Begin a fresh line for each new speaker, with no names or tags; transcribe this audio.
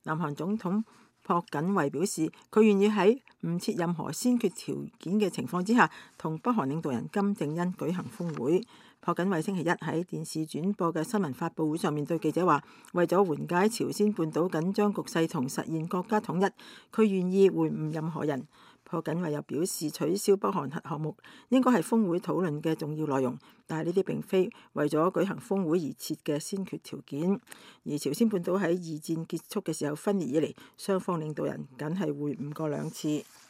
南韓總統朴槿惠表示，佢願意喺唔設任何先決條件嘅情況之下，同北韓領導人金正恩舉行峰會。朴槿惠星期一喺電視轉播嘅新聞發佈會上面對記者話，為咗緩解朝鮮半島緊張局勢同實現國家統一，佢願意會晤任何人。朴槿惠又表示，取消北韓核項目應該係峰會討論嘅重要內容，但係呢啲並非為咗舉行峰會而設嘅先決條件。而朝鮮半島喺二戰結束嘅時候分裂以嚟，雙方領導人僅係會晤過2次。